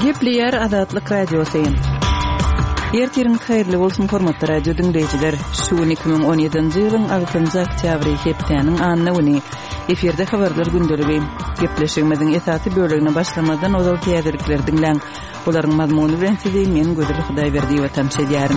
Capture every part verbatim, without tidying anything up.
Gepleyer Azatlyk Radiosyň. Ertirin haýyrly bolsun hormatly radio dinleýijiler. Şu iki bin on ýedinji ýylyň altynjy oktýabry hepdeniň anyny güni eferde habarlar gündəligi. Gepleşigimiziň esasy bölegine başlamadan ozal täzirlikler dinleň. Olaryň mazmuny bilen sizi men Gödül Hudaýberdi we tamşa edýärim.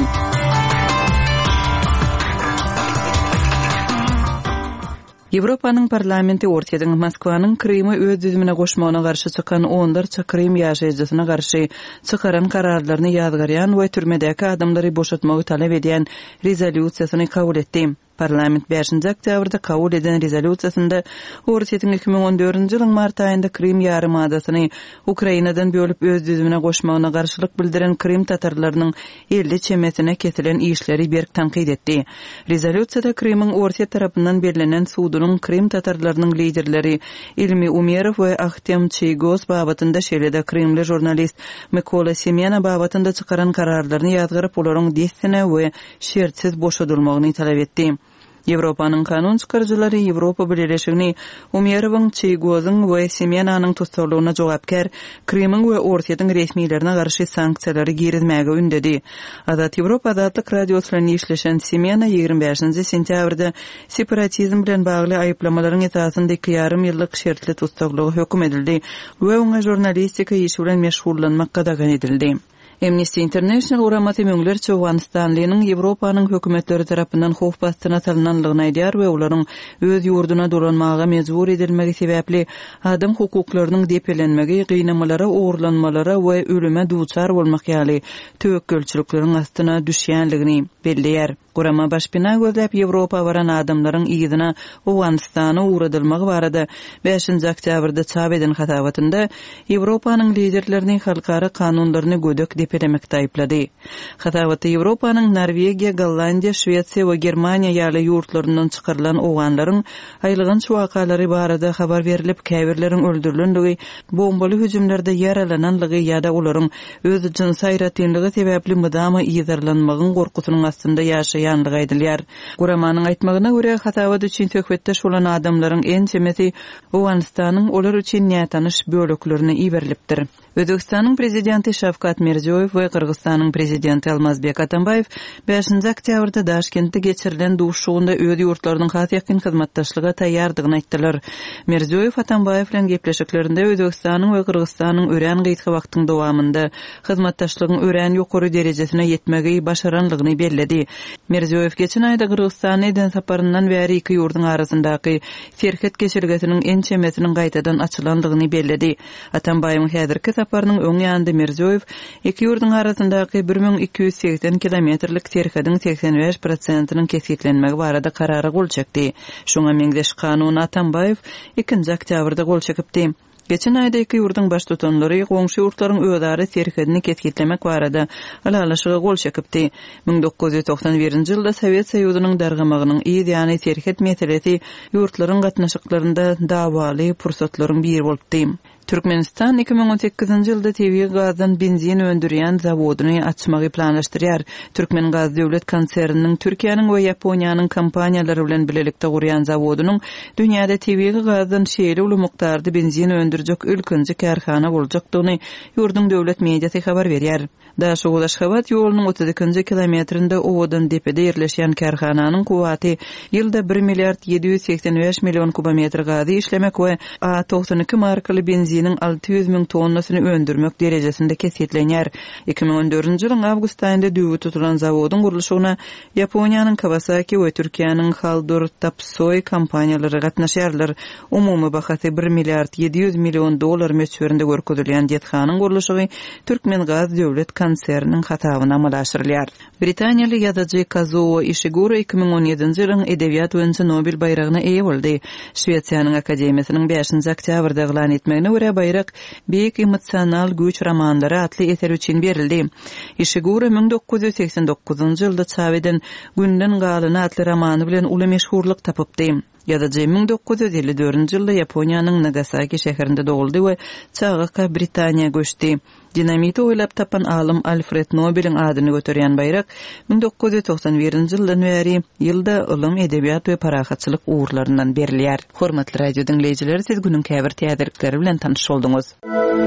Ýewropanyň parlamenti ortadan Moskwanyň Krymy öz düzümine goşmagyna garşy çykan onlarça Krym ýaşaýjysyna garşy çykaran kararlaryny ýazgarýan we türmedäki adamlary boşatmagy talap edýän rezolýusiýasyny kabul etdi. Parlament beşinji oktýabrda kabul eden rezolýusiýasynda ortadan iki bin on dördünji ýylyň mart aýynda Krym ýarymadasyny Ukrainadan bölüp öz düzümine goşmagyna garşylyk bildiren Krym tatarlarynyň elli çemesine kesilen işleri berk tanqid etdi. Rezolýusiýada Krymyň Orta tarapyndan berilenen suwdunyň Krym tatarlarynyň liderleri Ilmi Umerov we Ahtem Çeýgoz babatynda şeýlede Krymly jurnalist Mykola Semena babatynda çykaran kararlaryny ýazgyryp olaryň destine we şertsiz boşadylmagyny talap etdi. Ýewropanyň kanun çykarjylary Ýewropa Birleşigini Umerowyň, Çeýgozyň we Semenanyň tutsalygyna jogapkär Krymyň we Ortaýyň resmiýetlerine garşy sanksiýalary girizmäge ündedi. Azat Ýewropa Azatlyk radiosyny işleşen Semena ýygrimi beşinji sentýabrda separatizm bilen bagly aýyplamalaryň esasynda iki ýarym ýyllyk şertli tutsaklygy hökm edildi we oňa jurnalistika işi bilen meşgullanmak gadagan edildi. Amnesty International uramaty möňler Çowanistanlynyň Ýewropanyň hökümetleri tarapyndan hof bastyna salynanlygyny aýdýar we olaryň öz ýurduna dolanmaga mejbur edilmegi sebäpli adam hukuklarynyň depelenmegi, gynamalara, ogurlanmalara we ölüme duçar bolmak ýaly töwekkülçilikleriň astyna düşýänligini belleýär. Gurama başpina gözläp Ýewropa baran adamlaryň ýygyna Owganistana uğradylmagy barada beşinji oktýabrda çap eden hatabatynda Ýewropanyň liderlerini halkara kanunlaryny gödök depelemekde aýplady. Hatabaty Ýewropanyň Norwegiýa, Gollandiýa, Şwetsiýa we Germaniýa ýaly ýurtlaryndan çykarylan owganlaryň aýlygyň şuwakalary barada habar berilip, käbirleriň öldürilenligi, bombaly hüjümlerde yaralananlygy ýa-da olaryň öz jins aýratynlygy sebäpli mydama ýyzarlanmagyň gorkusynyň astynda ýaşaýan ýanlygy aýdylýar. Guramanyň aýtmagyna görä hatabat üçin töhfetde şolan adamlaryň en çemesi Owganistanyň olar üçin ýatanyş böleklerini iberilipdir. Özbekistanyň prezidenti Şavkat Mirziyoyew we Kyrgyzstanyň prezidenti Almazbek Atambayew beşinji oktýabrda Daşkentde geçirilen duşugunda öz ýurtlarynyň has ýakyn hyzmatdaşlyga taýýardygyny aýtdylar. Mirziyoyew Atambayew bilen gepleşiklerinde Özbekistanyň we Kyrgyzstanyň ören gyýtgy wagtyň dowamında hyzmatdaşlygyň ören ýokary derejesine ýetmegi başaranlygyny belledi. Mirziyoyew geçen aýda Kyrgyzstana eden saparyndan bäri iki ýurdun arasyndaky serket geçirgesiniň en çemesiniň gaýtadan açylanlygyny belledi. Atambayewiň häzirki saparynyň öň ýanynda Mirziyoyew iki ýurdun arasyndaky bir bin iki ýüz seksen kilometrlik serketiň seksen beş prosentynyň kesiklenmegi barada karara gol çekdi. Şoňa meňdeş kanun Atambayew ikinji oktýabrda gol çekipdi. Geçen aýda iki ýurdun baş tutanlary goňşy ýurtlaryň öýdary serkedini ketgitlemek barada alalaşyga gol çekipdi. bin dokuz ýüz toksan birinji ýylda Sowet Soýuzynyň dargamagynyň ýa-ni serket meselesi ýurtlaryň gatnaşyklarynda dawaly pursatlaryň biri bolupdy. Türkmenistan iki bin on sekizinji ýylda Tebigi gazdan benzin öndürýän zawodyny açmagy planlaşdyrýar. Türkmen Gaz döwlet konserniniň Türkiýanyň we Ýaponiýanyň kompaniýalary bilen bilelikde gurýan zawodynyň dünýäde Tebigi gazdan şeýle uly mukdarda benzin öndürjek ülkünji karhana boljakdygyny ýurdun döwlet mediýasy habar berýär. Daşugy Aşgabat ýolunyň otuz ikinji kilometrinde owadan depede ýerleşýän karhananyň kuwaty ýylda bir milliard ýedi ýüz seksen beş million kubometr gazy işlemek we A doksan iki markaly benziniň alty ýüz miň tonnasyny öndürmek derejesinde kesitlenýär. iki bin on dördünji ýylyň awgust aýynda düýbi tutulan zawodyň gurulşyna Ýaponiýanyň Kawasaki we Türkiýanyň Haldur Tapsoy kompaniýalary gatnaşýarlar. Umumy bahasy bir milliard ýedi ýüz million dollar meçberinde görkezilýän ýetganyň gurulşy Türkmen Gaz döwlet konserniniň hatabyna amalaşdyrylýar. Britaniýaly ýazyjy Kazuo Ishiguro iki bin on ýedinji ýylyň edebiýat boýunça Nobel bayragyna eýe boldy. Şwetsiýanyň akademiýasynyň beşinji oktýabrda eglan etmegine görä bayrak Beýik emosional güç romanlary atly eser üçin berildi. Ishiguro bin dokuz ýüz seksen dokuzunji ýylda çap eden Günden galyny atly romany bilen uly meşhurlyk tapypdy. Ýazyjy bin dokuz ýüz elli dördünji ýylda Ýaponiýanyň Nagasaki şäherinde doguldy we çağaka Britaniýa göçdi. Dinamiti oýlap tapan alym Alfred Nobel'in adyny göterýän bayrak bin dokuz ýüz toksan birinji ýyldan bäri ýylda ulum edebiýat we parahatçylyk uğurlaryndan berilýär. Hormatly radio dinleýijiler, siz günüň käbir täzirlikleri bilen tanyş bolduňyz.